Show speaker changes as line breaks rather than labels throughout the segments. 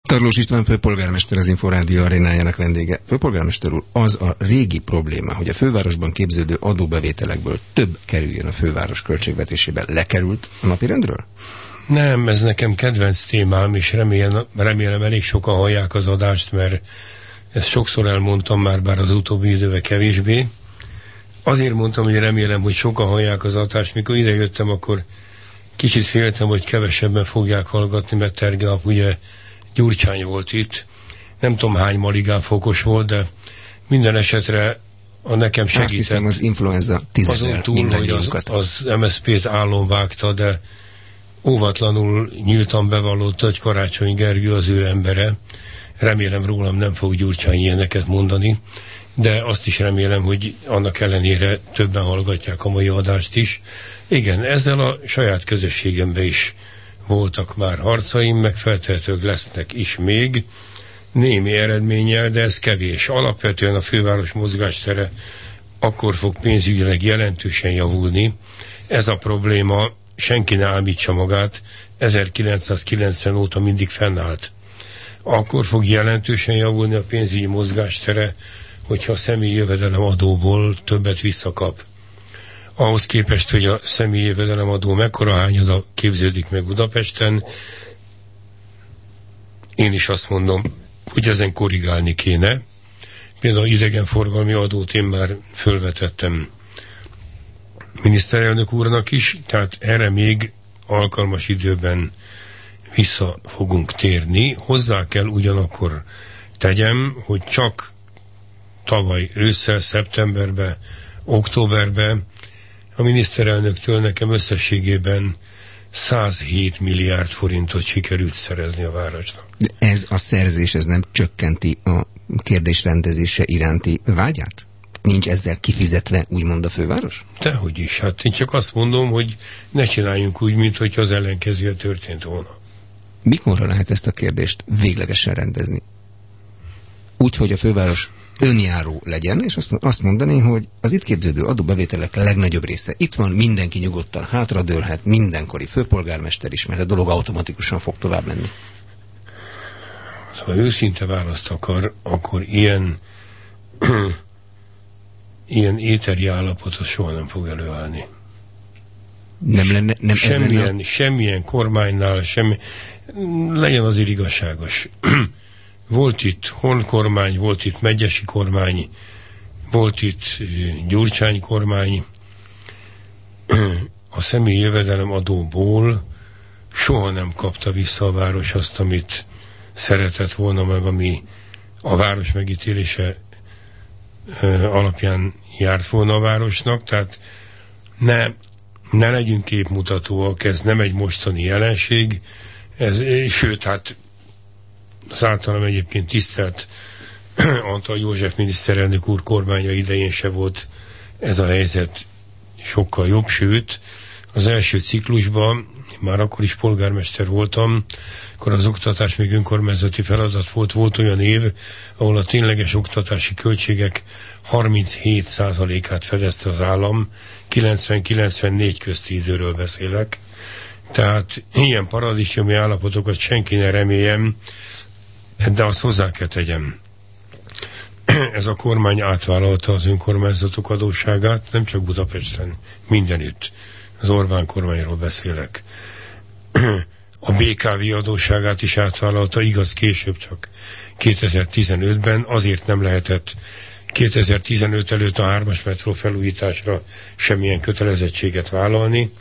Tarlós István főpolgármester, az Inforádió arénájának vendége. Főpolgármester úr, az a régi probléma, hogy a fővárosban képződő adóbevételekből több kerüljön a főváros költségvetésébe, lekerült a napirendről?
Nem, ez nekem kedvenc témám, és remélem elég sokan hallják az adást, mert ezt sokszor elmondtam már, bár az utóbbi időben kevésbé. Azért mondtam, hogy remélem, hogy sokan hallják az adást. Mikor ide jöttem, akkor kicsit féltem, hogy kevesebben fogják hallgatni, mert tegnap ugye Gyurcsány volt itt. Nem tudom, hány maligán fokos volt, de minden esetre a nekem segített.
Azt hiszem, az influenza 10
azon túl, hogy az MSZP-t állon vágta, de óvatlanul nyíltan bevallott, hogy Karácsony Gergő az ő embere. Remélem, rólam nem fog Gyurcsány ilyeneket mondani, de azt is remélem, hogy annak ellenére többen hallgatják a mai adást is. Igen, ezzel a saját közösségemben is voltak már harcaim, meg feltehetőleg lesznek is még, némi eredménnyel, de ez kevés. Alapvetően a főváros mozgástere akkor fog pénzügyileg jelentősen javulni. Ez a probléma, senki ne ámítsa magát, 1990 óta mindig fennállt. Akkor fog jelentősen javulni a pénzügyi mozgástere, hogyha a személyi jövedelem adóból többet visszakap. Ahhoz képest, hogy a személyi jövedelem adó mekkora hányada képződik meg Budapesten, én is azt mondom, hogy ezen korrigálni kéne. Például idegenforgalmi adót én már fölvetettem miniszterelnök úrnak is, tehát erre még alkalmas időben vissza fogunk térni. Hozzá kell ugyanakkor tegyem, hogy csak tavaly ősszel, szeptemberben, októberben a miniszterelnöktől nekem összességében 107 milliárd forintot sikerült szerezni a városnak.
De ez a szerzés, ez nem csökkenti a kérdés rendezése iránti vágyát? Nincs ezzel kifizetve, úgymond a főváros?
Dehogy is. Hát én csak azt mondom, hogy ne csináljunk úgy, mintha az ellenkezője történt volna.
Mikorra lehet ezt a kérdést véglegesen rendezni? Úgy, hogy a főváros önjáró legyen, és azt mondani, hogy az itt képződő adóbevételek legnagyobb része itt van, mindenki nyugodtan hátradőlhet, mindenkori főpolgármester is, mert a dolog automatikusan fog tovább menni.
Ha őszinte választ akar, akkor ilyen éteri állapotot soha nem fog előállni. Semmilyen kormánynál, legyen azért igazságos. Volt itt Horn-kormány, volt itt Medgyessy kormány, volt itt Gyurcsány kormány. A személyi jövedelem adóból soha nem kapta vissza a város azt, amit szeretett volna, meg ami a város megítélése alapján járt volna a városnak, tehát ne legyünk képmutatóak, ez nem egy mostani jelenség, sőt, hát az általam egyébként tisztelt Antall József miniszterelnök úr kormánya idején se volt ez a helyzet sokkal jobb, sőt, az első ciklusban, már akkor is polgármester voltam, akkor az oktatás még önkormányzati feladat volt olyan év, ahol a tényleges oktatási költségek 37%-át fedezte az állam, 90-94 közti időről beszélek. Tehát ilyen paradicsomi állapotokat senki ne reméljem, de azt hozzá kell tegyem. Ez a kormány átvállalta az önkormányzatok adósságát, nem csak Budapesten, mindenütt. Az Orbán kormányról beszélek. A BKV adósságát is átvállalta, igaz, később csak 2015-ben, azért nem lehetett 2015 előtt a 3-as metró felújításra semmilyen kötelezettséget vállalni.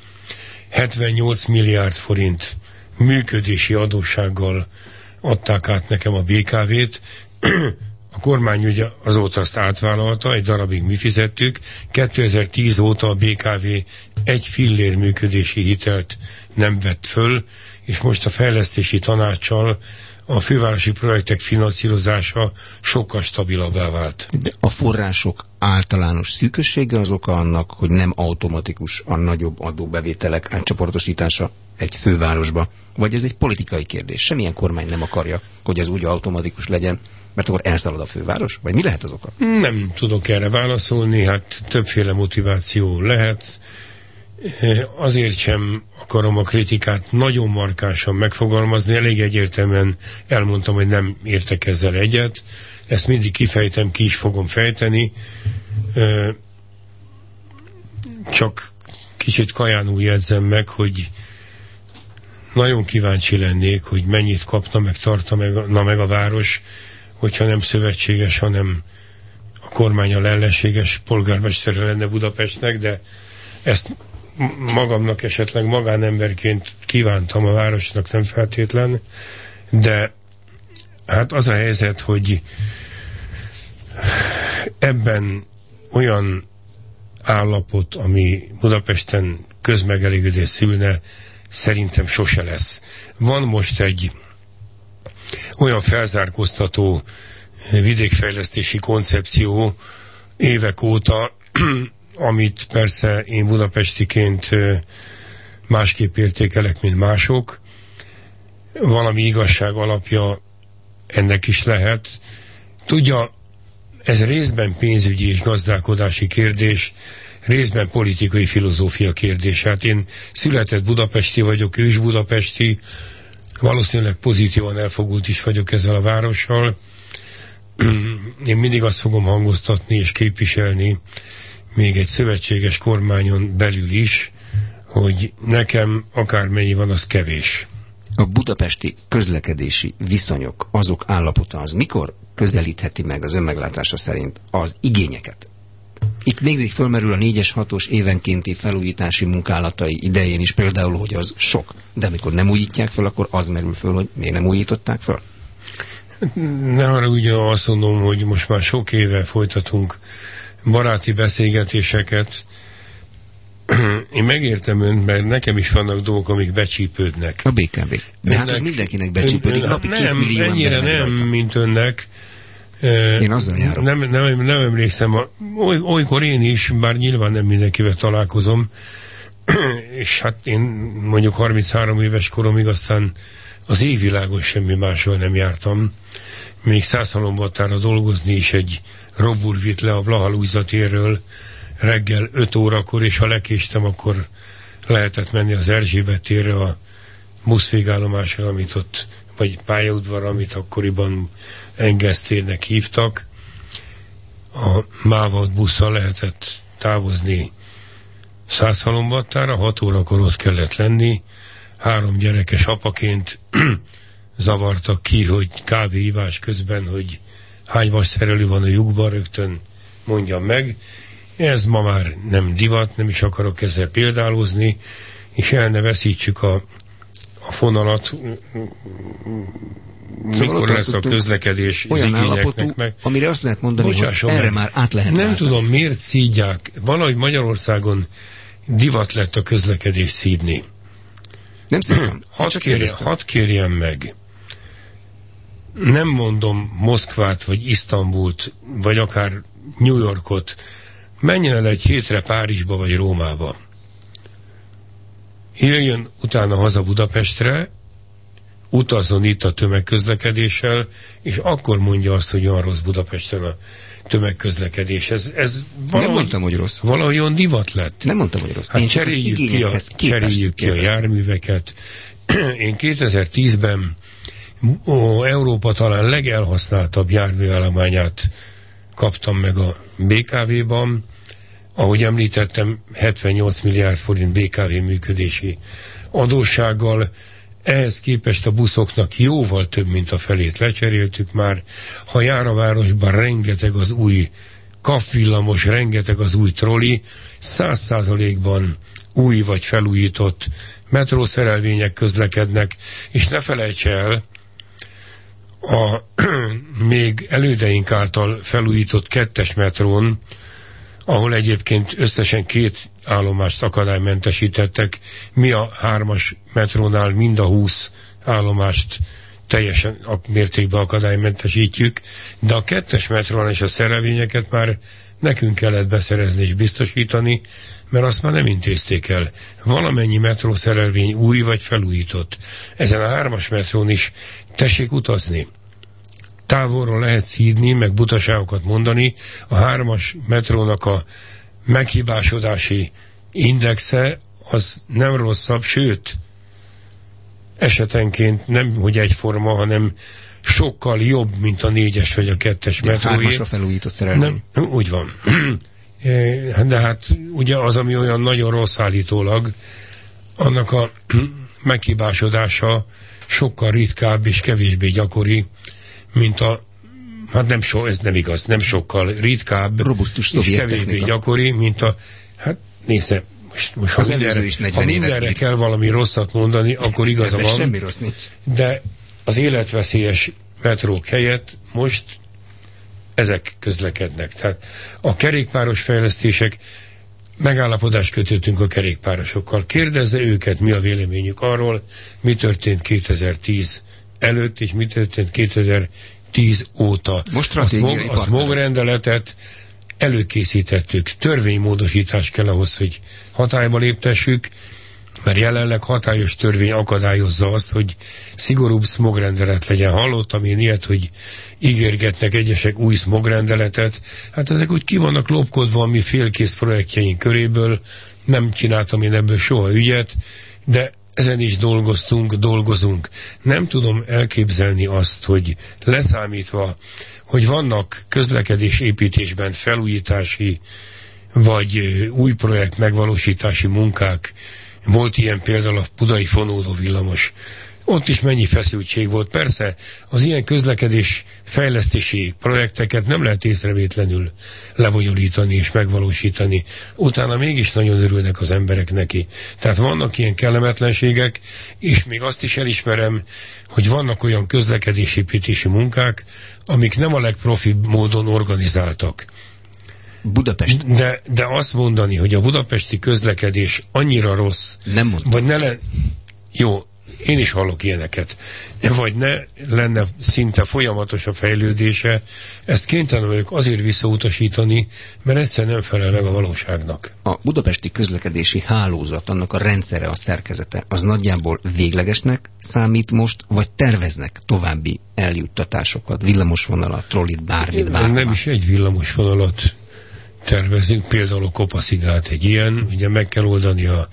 78 milliárd forint működési adóssággal adták át nekem a BKV-t. A kormány ugye azóta azt átvállalta, egy darabig mi fizettük. 2010 óta a BKV egy fillér működési hitelt nem vett föl, és most a fejlesztési tanácssal a fővárosi projektek finanszírozása sokkal stabilabbá vált.
De a források általános szűkössége az oka annak, hogy nem automatikus a nagyobb adóbevételek átcsoportosítása egy fővárosba? Vagy ez egy politikai kérdés? Semmilyen kormány nem akarja, hogy ez úgy automatikus legyen, mert akkor elszalad a főváros? Vagy mi lehet az oka?
Nem tudok erre válaszolni, hát többféle motiváció lehet. azért sem akarom a kritikát nagyon markánsan megfogalmazni, elég egyértelműen elmondtam, hogy nem értek ezzel egyet, ezt mindig kifejtem, ki is fogom fejteni, csak kicsit kajánul jegyzem meg, hogy nagyon kíváncsi lennék, hogy mennyit kapna, meg tartana meg a város, hogyha nem szövetséges, hanem a kormánnyal ellenséges polgármestere lenne Budapestnek, de ezt magamnak esetleg magánemberként kívántam, a városnak nem feltétlen, de hát az a helyzet, hogy ebben olyan állapot, ami Budapesten közmegelégedés szülne, szerintem sose lesz. Van most egy olyan felzárkóztató vidékfejlesztési koncepció évek óta, amit persze én budapestiként másképp értékelek, mint mások. Valami igazság alapja ennek is lehet. Tudja, ez részben pénzügyi és gazdálkodási kérdés, részben politikai filozófia kérdés. Hát én született budapesti vagyok, ő is budapesti, valószínűleg pozitívan elfogult is vagyok ezzel a várossal. Én mindig azt fogom hangoztatni és képviselni, még egy szövetséges kormányon belül is, hogy nekem akármennyi van, az kevés.
A budapesti közlekedési viszonyok, azok állapota az mikor közelítheti meg az önmeglátása szerint az igényeket? Itt még fölmerül a 4-es, 6-os évenkénti felújítási munkálatai idején is például, hogy az sok. De amikor nem újítják föl, akkor az merül föl, hogy miért nem újították föl?
Ne arra ugye azt mondom, hogy most már sok éve folytatunk baráti beszélgetéseket. Én megértem önt, mert nekem is vannak dolgok, amik becsípődnek.
A BKV. De hát ez mindenkinek becsípődik. Napi 2 millió
ennyire nem, rajta. Mint önnek.
Én azzal járok.
Nem emlékszem. Olykor én is, bár nyilván nem mindenkivel találkozom, és hát én mondjuk 33 éves koromig aztán az évvilágon semmi máshol nem jártam. Még Szászhalombattára dolgozni is egy Robur vitt le a Blaha Lujza térről reggel 5 órakor, és ha lekéstem, akkor lehetett menni az Erzsébet térre a buszvégállomásra, amit ott, vagy pályaudvarra, amit akkoriban Engesz térnek hívtak. A Mávald busszal lehetett távozni Szászhalombattára, 6 órakor ott kellett lenni, 3 gyerekes apaként zavartak ki, hogy kávéívás közben, hogy hány vasszerelő van a lyukban, rögtön mondjam meg. Ez ma már nem divat, nem is akarok ezzel példálozni, és el ne veszítsük a fonalat, mikor lesz a közlekedés
olyan állapotú, meg. Amire azt lehet mondani, hogy erre már át lehet
nem
váltani.
Tudom, miért szídják. Valahogy Magyarországon divat lett a közlekedés szídni.
Nem szépen.
Hadd kérjem meg. Nem mondom Moszkvát, vagy Isztambult, vagy akár New Yorkot. Menjen el egy hétre Párizsba, vagy Rómába. Jöjjön utána haza Budapestre, utazzon itt a tömegközlekedéssel, és akkor mondja azt, hogy olyan rossz Budapesten a tömegközlekedés. Ez
nem mondtam, hogy rossz.
Valahogy olyan divat lett.
Nem mondtam, hogy rossz.
Hát cseréljük ki a járműveket. Én 2010-ben Európa talán legelhasználtabb járműállományát kaptam meg a BKV-ban. Ahogy említettem, 78 milliárd forint BKV működési adóssággal. Ehhez képest a buszoknak jóval több, mint a felét lecseréltük már. Ha jár a városban, rengeteg az új kapvillamos, rengeteg az új troli, 100%-ban új vagy felújított metrószerelvények közlekednek, és ne felejts el, a még elődeink által felújított 2-es metrón, ahol egyébként összesen 2 állomást akadálymentesítettek, mi a 3-as metrónál mind a 20 állomást teljesen mértékben akadálymentesítjük, de a 2-es metrónál és a szerelvényeket már nekünk kellett beszerezni és biztosítani, mert azt már nem intézték el. Valamennyi metrószerelvény új vagy felújított. Ezen a 3-as metrón is tessék utazni. Távolról lehet szídni, meg butaságokat mondani. A 3-as metrónak a meghibásodási indexe az nem rosszabb, sőt, esetenként nem, hogy egyforma, hanem sokkal jobb, mint a 4-es vagy a 2-es metróé.
3-asra felújított szerelvény.
Úgy van. De hát ugye az, ami olyan nagyon rossz állítólag, annak a meghibásodása sokkal ritkább és kevésbé gyakori, mint a, hát nem ez nem igaz, nem sokkal ritkább
robusztus
és kevésbé gyakori, mint a, hát nézze, most ha mindenre kell valami rosszat mondani, akkor igaza van.
Semmi rossz nincs.
De az életveszélyes metrók helyett most ezek közlekednek. Tehát a kerékpáros fejlesztések, megállapodást kötöttünk a kerékpárosokkal. Kérdezze őket, mi a véleményük arról, mi történt 2010 előtt, és mi történt 2010 óta. A smog rendeletet előkészítettük. Törvénymódosítás kell ahhoz, hogy hatályba léptessük, mert jelenleg hatályos törvény akadályozza azt, hogy szigorúbb smogrendelet legyen. Hallottam én ilyet, hogy ígérgetnek egyesek új smogrendeletet. Hát ezek úgy ki vannak lopkodva a mi félkész projektjeink köréből. Nem csináltam én ebből soha ügyet, de ezen is dolgozunk. Nem tudom elképzelni azt, hogy leszámítva, hogy vannak közlekedésépítésben felújítási vagy új projekt megvalósítási munkák. Volt ilyen például a budai fonódó villamos. Ott is mennyi feszültség volt. Persze, az ilyen közlekedés fejlesztési projekteket nem lehet észrevétlenül lebonyolítani és megvalósítani. Utána mégis nagyon örülnek az emberek neki. Tehát vannak ilyen kellemetlenségek, és még azt is elismerem, hogy vannak olyan közlekedésépítési munkák, amik nem a legprofibb módon organizáltak.
Budapest.
De azt mondani, hogy a budapesti közlekedés annyira rossz, vagy ne jó, én is hallok ilyeneket, vagy ne lenne szinte folyamatos a fejlődése, ezt kénytelen vagyok azért visszautasítani, mert egyszerűen nem felel meg a valóságnak.
A budapesti közlekedési hálózat, annak a rendszere, a szerkezete, az nagyjából véglegesnek számít most, vagy terveznek további eljuttatásokat, villamosvonalat, trollit, bármit, bárhova?
Nem is egy villamosvonalat tervezünk, például a Kopaszigát egy ilyen, ugye meg kell oldani a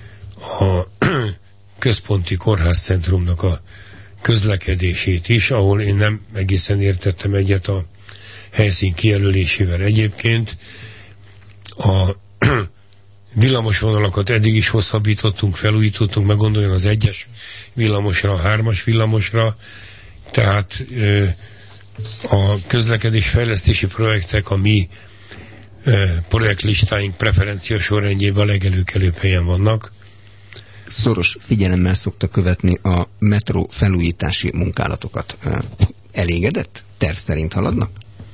központi kórházcentrumnak a közlekedését is, ahol én nem egészen értettem egyet a helyszín kijelölésével. Egyébként a villamosvonalakat eddig is hosszabbítottunk, felújítottunk, meg gondoljon az 1-es villamosra, a 3-as villamosra, tehát a közlekedésfejlesztési projektek a mi projektlistáink preferencia sorrendjében a legelőkelőbb helyen vannak.
Szoros figyelemmel szokta követni a metró felújítási munkálatokat. Elégedett? Terv szerint haladnak?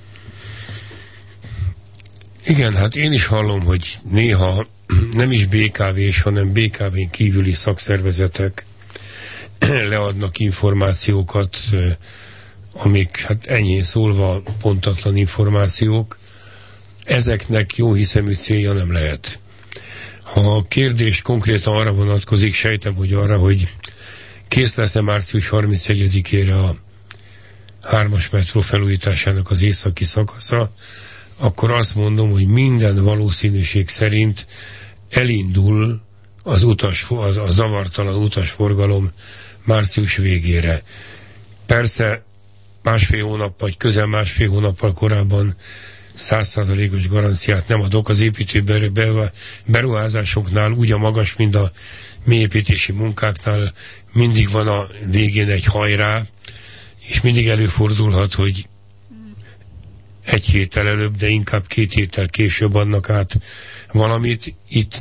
Igen, hát én is hallom, hogy néha nem is BKV-s, hanem BKV-n kívüli szakszervezetek leadnak információkat, amik hát enyhén szólva pontatlan információk. Ezeknek jó hiszemű célja nem lehet. Ha a kérdés konkrétan arra vonatkozik, sejtem, hogy arra, hogy kész lesz-e március 31-ére a 3-as metró felújításának az északi szakasza, akkor azt mondom, hogy minden valószínűség szerint elindul a zavartalan utasforgalom március végére. Persze másfél hónap, vagy közel másfél hónappal korábban 100%-os garanciát nem adok. Az építő beruházásoknál úgy a magas, mint a mélyépítési munkáknál mindig van a végén egy hajrá, és mindig előfordulhat, hogy egy héttel előbb, de inkább 2 héttel később adnak át valamit. Itt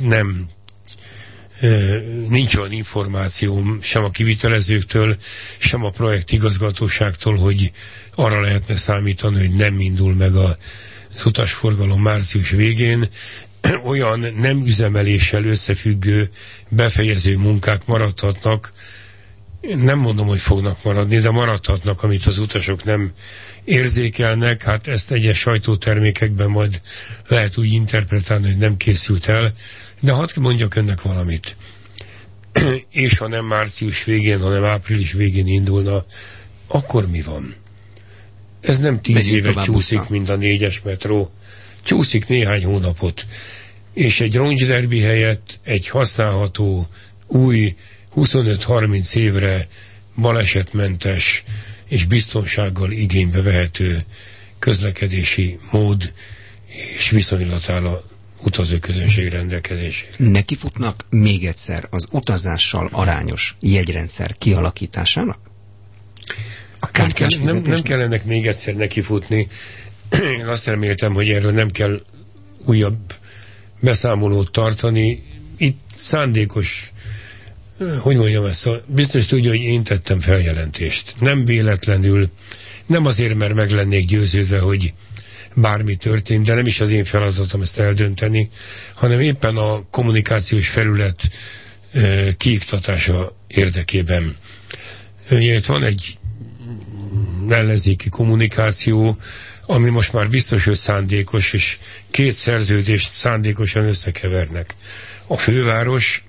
nincs olyan információm sem a kivitelezőktől, sem a projektigazgatóságtól, hogy arra lehetne számítani, hogy nem indul meg az utasforgalom március végén. Olyan nem üzemeléssel összefüggő befejező munkák maradhatnak, nem mondom, hogy fognak maradni, de maradhatnak, amit az utasok nem érzékelnek. Hát ezt egyes sajtótermékekben majd lehet úgy interpretálni, hogy nem készült el, de hadd mondjak önnek valamit. És ha nem március végén, hanem április végén indulna, akkor mi van? Ez nem 10 évet csúszik, mint a 4-es metró. Csúszik néhány hónapot. és egy roncsderbi helyett egy használható, új, 25-30 évre balesetmentes és biztonsággal igénybe vehető közlekedési mód és viszonylat áll a utazóközönség rendelkezésére.
Nekifutnak még egyszer az utazással arányos jegyrendszer kialakításának?
Nem kell ennek még egyszer nekifutni. Én azt reméltem, hogy erről nem kell újabb beszámolót tartani. Itt szándékos, hogy mondjam ezt, biztos tudja, hogy én tettem feljelentést. Nem véletlenül, nem azért, mert meg lennék győződve, hogy bármi történt, de nem is az én feladatom ezt eldönteni, hanem éppen a kommunikációs felület kiiktatása érdekében. Ugye itt van egy ellenzéki kommunikáció, ami most már biztos, hogy szándékos, és két szerződést szándékosan összekevernek. A főváros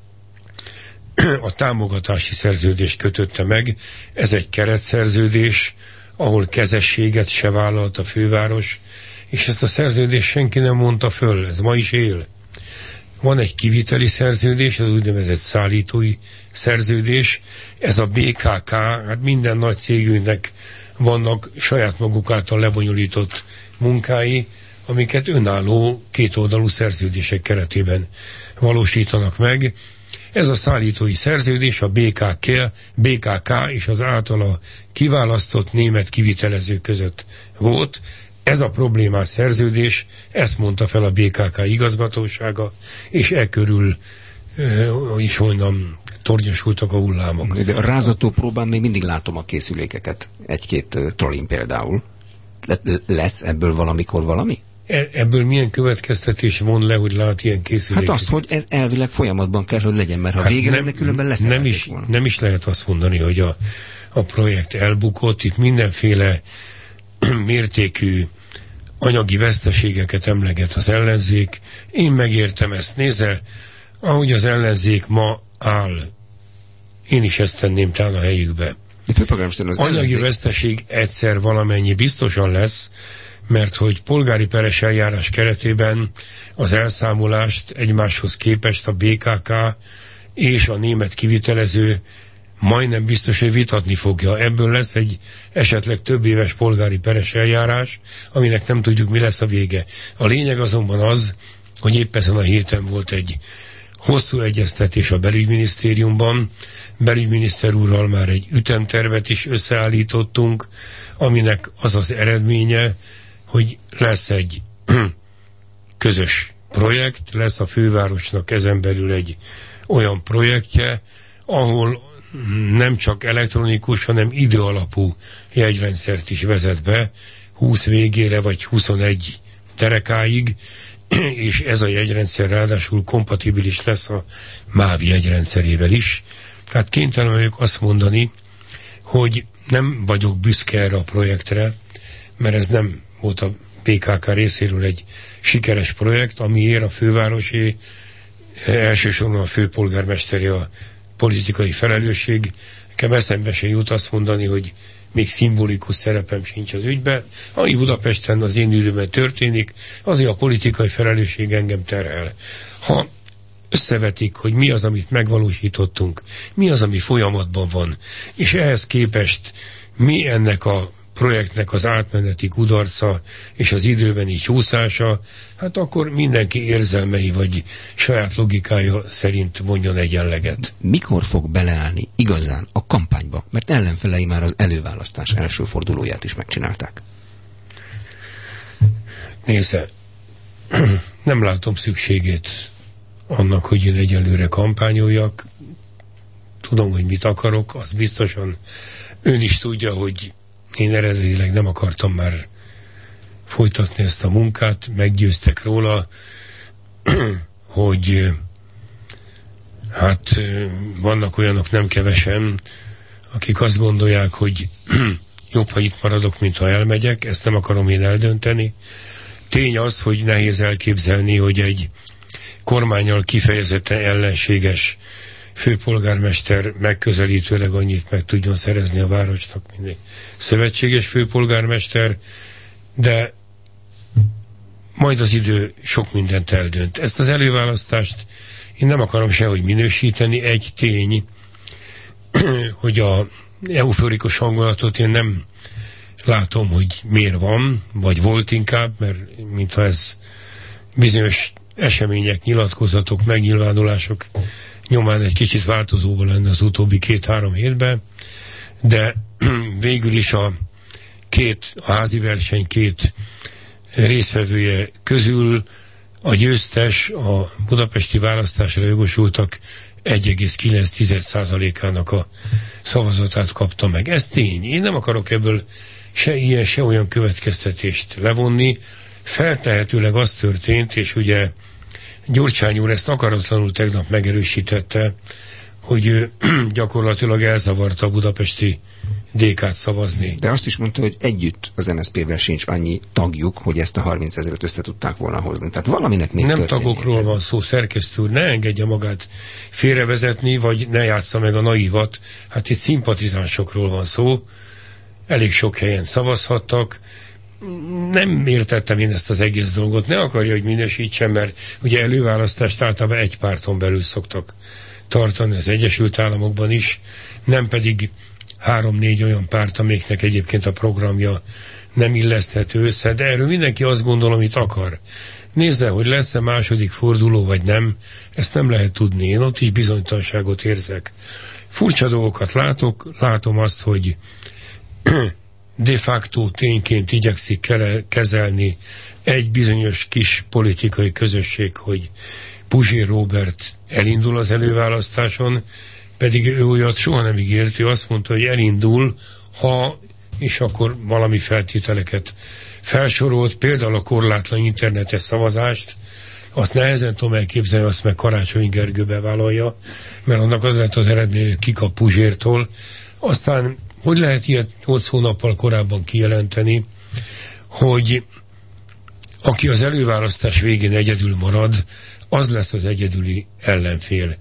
a támogatási szerződést kötötte meg, ez egy keretszerződés, ahol kezességet se vállalt a főváros, és ezt a szerződést senki nem mondta föl, ez ma is él. Van egy kiviteli szerződés, az úgynevezett szállítói szerződés, ez a BKK, hát minden nagy cégünknek vannak saját maguk által lebonyolított munkái, amiket önálló kétoldalú szerződések keretében valósítanak meg. Ez a szállítói szerződés a BKK és az általa kiválasztott német kivitelező között volt. Ez a problémás szerződés, ezt mondta fel a BKK igazgatósága, és körül is mondom, tornyosultak a hullámok.
De a rázató próbán még mindig látom a készülékeket. Egy-két trollin például. Lesz ebből valamikor valami?
Ebből milyen következtetés von le, hogy lát ilyen készüléket?
Hát azt, hogy ez elvileg folyamatban kell, hogy legyen, mert ha vége lenne, különben lesz.
Nem is lehet azt mondani, hogy a projekt elbukott. Itt mindenféle mértékű anyagi veszteségeket emleget az ellenzék. Én megértem ezt. Nézze, ahogy az ellenzék ma áll, én is ezt tenném talán a helyükbe. Anyagi veszteség egyszer valamennyi biztosan lesz, mert hogy polgári peres eljárás keretében az elszámolást egymáshoz képest a BKK és a német kivitelező majdnem biztos, hogy vitatni fogja. Ebből lesz egy esetleg több éves polgári peres eljárás, aminek nem tudjuk, mi lesz a vége. A lényeg azonban az, hogy épp ezen a héten volt egy hosszú egyeztetés a belügyminisztériumban. Belügyminiszter úrral már egy ütemtervet is összeállítottunk, aminek az az eredménye, hogy lesz egy közös projekt, lesz a fővárosnak ezen belül egy olyan projektje, ahol nem csak elektronikus, hanem időalapú jegyrendszert is vezet be, 20 végére vagy 21 derekáig, és ez a jegyrendszer ráadásul kompatibilis lesz a MÁV jegyrendszerével is. Tehát kénytelen vagyok azt mondani, hogy nem vagyok büszke erre a projektre, mert ez nem volt a PKK részéről egy sikeres projekt, amiért a fővárosi, elsősorban a főpolgármesteri a politikai felelősség. Nekem eszembe se jut azt mondani, hogy még szimbolikus szerepem sincs az ügyben. Ami Budapesten az én időben történik, azért a politikai felelősség engem terhel. Ha összevetik, hogy mi az, amit megvalósítottunk, mi az, ami folyamatban van, és ehhez képest mi ennek a projektnek az átmeneti kudarca és az időbeni csúszása, hát akkor mindenki érzelmei vagy saját logikája szerint mondjon egyenleget.
Mikor fog beleállni igazán a kampányba? Mert ellenfelei már az előválasztás első fordulóját is megcsinálták.
Nézze, nem látom szükségét annak, hogy én egyelőre kampányoljak. Tudom, hogy mit akarok, az biztosan ön is tudja, hogy én eredetileg nem akartam már folytatni ezt a munkát, meggyőztek róla, hogy hát vannak olyanok nem kevesen, akik azt gondolják, hogy jobb, ha itt maradok, mint ha elmegyek, ezt nem akarom én eldönteni. Tény az, hogy nehéz elképzelni, hogy egy kormánnyal kifejezetten ellenséges főpolgármester megközelítőleg annyit meg tudjon szerezni a városnak, mint egy szövetséges főpolgármester, de majd az idő sok mindent eldönt. Ezt az előválasztást én nem akarom sehogy minősíteni. Egy tény, hogy a euforikus hangulatot én nem látom, hogy miért van, vagy volt inkább, mert mintha ez bizonyos események, nyilatkozatok, megnyilvánulások nyomán egy kicsit változóban lenne az utóbbi 2-3 hétben, de végül is a házi verseny két résztvevője közül a győztes, a budapesti választásra jogosultak 1,9%-ának a szavazatát kapta meg. Ez tény. Én nem akarok ebből se ilyen, se olyan következtetést levonni. Feltehetőleg az történt, és ugye Gyurcsány úr ezt akaratlanul tegnap megerősítette, hogy gyakorlatilag elzavarta a budapesti DK-t szavazni.
De azt is mondta, hogy együtt az MSZP-vel sincs annyi tagjuk, hogy ezt a 30 000-et össze tudták volna hozni. Tehát valaminek még
nem tagokról van szó, szerkesztő úr, ne engedje magát félrevezetni, vagy ne játsza meg a naívat. Hát itt szimpatizánsokról van szó, elég sok helyen szavazhattak. Nem értettem én ezt az egész dolgot, ne akarja, hogy minősítsem, mert ugye előválasztást általában egy párton belül szoktak tartani, az Egyesült Államokban is, nem pedig 3-4 olyan párt, amiknek egyébként a programja nem illeszthető össze, de erről mindenki azt gondol, amit akar. Nézze, hogy lesz-e második forduló, vagy nem, ezt nem lehet tudni. Én ott is bizonytalanságot érzek. Furcsa dolgokat látom azt, hogy de facto tényként igyekszik kezelni egy bizonyos kis politikai közösség, hogy Puzsér Róbert elindul az előválasztáson, pedig ő olyat soha nem ígért, ő azt mondta, hogy elindul, ha, és akkor valami feltételeket felsorolt, például a korlátlan internetes szavazást, azt nehezen tudom elképzelni, azt meg Karácsony Gergő bevállalja, mert annak az lett az eredmény, hogy kikap Puzsértól. Aztán hogy lehet ilyet 8 hónappal korábban kijelenteni, hogy aki az előválasztás végén egyedül marad, az lesz az egyedüli ellenfél.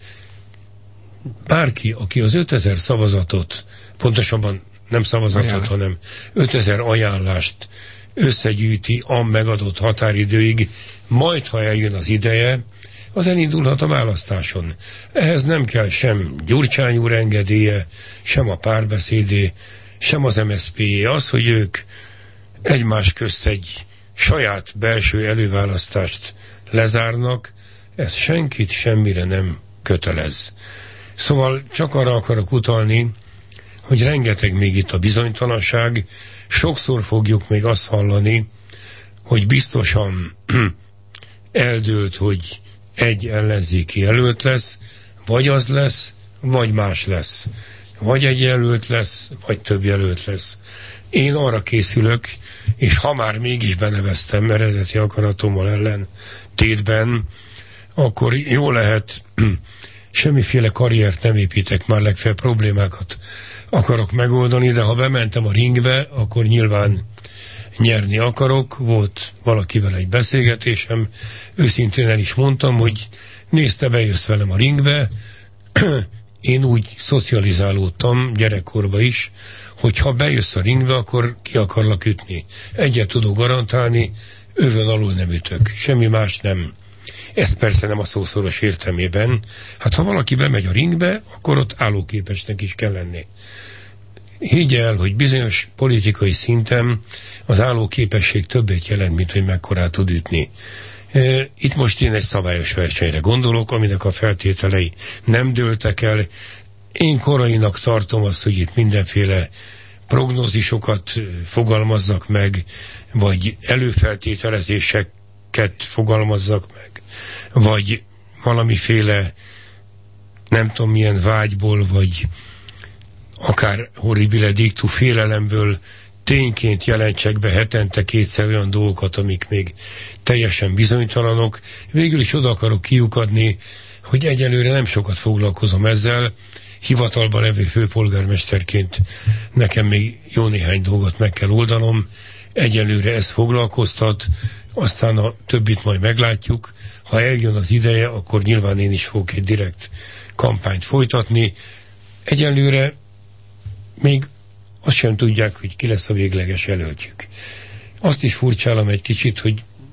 Bárki, aki az 5000 szavazatot, pontosabban nem szavazatot, hanem 5000 ajánlást összegyűjti a megadott határidőig, majd ha eljön az ideje, az elindulhat a választáson. Ehhez nem kell sem Gyurcsány úr engedélye, sem a Párbeszédé, sem az MSZP-é. Az, hogy ők egymás közt egy saját belső előválasztást lezárnak, ez senkit semmire nem kötelez. Szóval csak arra akarok utalni, hogy rengeteg még itt a bizonytalanság, sokszor fogjuk még azt hallani, hogy biztosan eldőlt, hogy egy ellenzéki jelölt lesz, vagy az lesz, vagy más lesz. Vagy egy jelölt lesz, vagy több jelölt lesz. Én arra készülök, és ha már mégis beneveztem eredeti akaratommal ellen tétben, akkor jó lehet, semmiféle karriert nem építek, már legfeljebb problémákat akarok megoldani, de ha bementem a ringbe, akkor nyilván nyerni akarok. Volt valakivel egy beszélgetésem, őszintén el is mondtam, hogy nézd, bejössz velem a ringbe, én úgy szocializálódtam gyerekkorban is, hogy ha bejössz a ringbe, akkor ki akarlak ütni. Egyet tudok garantálni, övön alul nem ütök, semmi más nem. Ez persze nem a szószoros értelmében. Hát ha valaki bemegy a ringbe, akkor ott állóképesnek is kell lenni. Higgy el, hogy bizonyos politikai szinten az állóképesség többet jelent, mint hogy mekkorát tud ütni. Itt most én egy szabályos versenyre gondolok, aminek a feltételei nem dőltek el. Én korainak tartom azt, hogy itt mindenféle prognózisokat fogalmazzak meg, vagy előfeltételezéseket fogalmazzak meg, vagy valamiféle nem tudom milyen vágyból, vagy akár horribile dictu félelemből tényként jelentsek be hetente 2-szer olyan dolgokat, amik még teljesen bizonytalanok. Végül is oda akarok kiukadni, hogy egyelőre nem sokat foglalkozom ezzel. Hivatalban levő főpolgármesterként nekem még jó néhány dolgot meg kell oldanom. Egyelőre ez foglalkoztat, aztán a többit majd meglátjuk. Ha eljön az ideje, akkor nyilván én is fogok egy direkt kampányt folytatni. Egyelőre még azt sem tudják, hogy ki lesz a végleges jelöltjük. Azt is furcsálom egy kicsit, hogy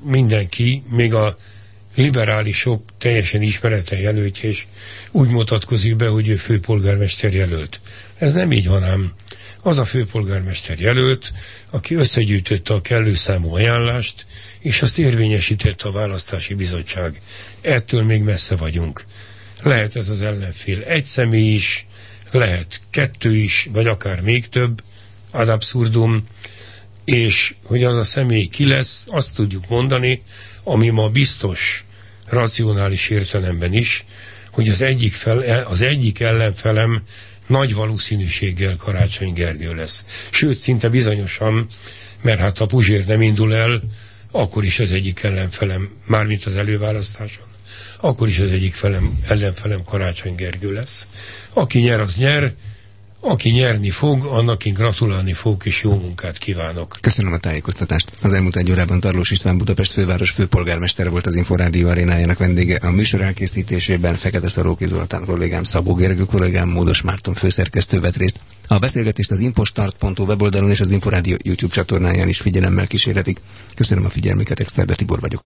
mindenki, még a liberálisok teljesen ismeretlen jelöltje, és úgy mutatkozik be, hogy ő főpolgármester jelölt. Ez nem így van ám. Az a főpolgármester jelölt, aki összegyűjtötte a kellő számú ajánlást, és azt érvényesítette a választási bizottság. Ettől még messze vagyunk. Lehet ez az ellenfél egy személy is, lehet 2 is, vagy akár még több, ad absurdum, és hogy az a személy ki lesz, azt tudjuk mondani, ami ma biztos, racionális értelemben is, hogy az egyik ellenfelem nagy valószínűséggel Karácsony Gergő lesz. Sőt, szinte bizonyosan, mert hát ha Puzsér nem indul el, akkor is az egyik ellenfelem, mármint az előválasztáson, akkor is az egyik ellenfelem Karácsony Gergő lesz. Aki nyer, az nyer, aki nyerni fog, annak én gratulálni fogok, és jó munkát kívánok.
Köszönöm a tájékoztatást. Az elmúlt egy órában Tarlós István Budapest főváros főpolgármestere volt az Inforádió arénájának vendége. A műsor elkészítésében Fekete Szaróki Zoltán kollégám, Szabó Gergő kollégám, Módos Márton főszerkesztő vett részt. A beszélgetést az infostart.hu weboldalon és az Inforádió YouTube csatornáján is figyelemmel kísérhetik. Köszönöm a figyelmüket, Exterde Tibor vagyok.